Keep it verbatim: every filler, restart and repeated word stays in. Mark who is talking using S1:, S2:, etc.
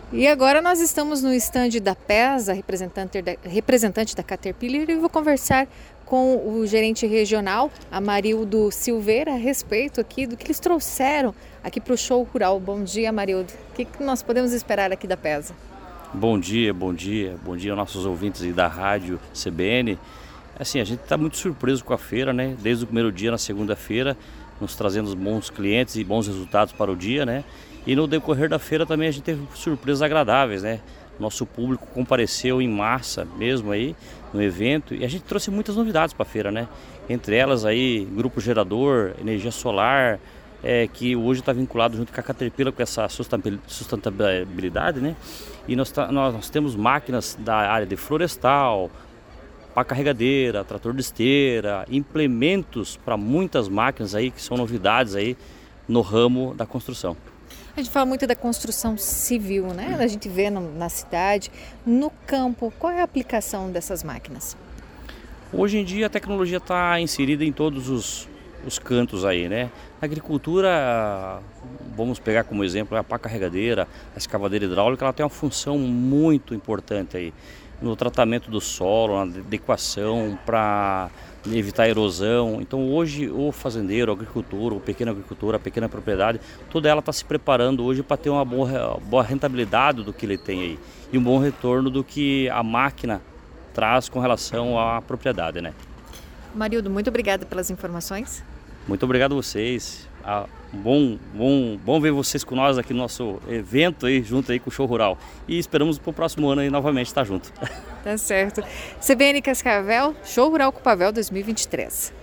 S1: E agora nós estamos no estande da PESA, representante da, representante da Caterpillar, e vou conversar com o gerente regional, Amarildo Silveira, a respeito aqui do que eles trouxeram aqui para o show rural. Bom dia, Amarildo. O que, que nós podemos esperar aqui da PESA?
S2: Bom dia, bom dia, bom dia aos nossos ouvintes aí da rádio C B N. Assim, a gente está muito surpreso com a feira, né? Desde o primeiro dia, na segunda-feira, nos trazendo bons clientes e bons resultados para o dia, né? E no decorrer da feira também a gente teve surpresas agradáveis, né? Nosso público compareceu em massa mesmo aí no evento e a gente trouxe muitas novidades para a feira, né? Entre elas aí, grupo gerador, energia solar, é, que hoje está vinculado junto com a Caterpillar com essa sustentabilidade, né? E nós, tá, nós, nós temos máquinas da área de florestal, pá carregadeira, trator de esteira, implementos para muitas máquinas aí que são novidades aí no ramo da construção.
S1: A gente fala muito da construção civil, né? A gente vê no, na cidade, no campo, qual é a aplicação dessas máquinas?
S2: Hoje em dia a tecnologia está inserida em todos os, os cantos aí, né? Na agricultura, vamos pegar como exemplo a pá carregadeira, a escavadeira hidráulica, ela tem uma função muito importante aí no tratamento do solo, na adequação para evitar erosão. Então hoje o fazendeiro, o agricultor, o pequeno agricultor, a pequena propriedade, toda ela está se preparando hoje para ter uma boa, boa rentabilidade do que ele tem aí e um bom retorno do que a máquina traz com relação à propriedade, né?
S1: Amarildo, muito obrigada pelas informações.
S2: Muito obrigado a vocês. Ah, bom, bom, bom ver vocês com nós aqui no nosso evento aí, junto aí com o Show Rural. E esperamos para o próximo ano aí novamente estar junto.
S1: Tá certo. C B N Cascavel, Show Rural com Pavel dois mil e vinte e três.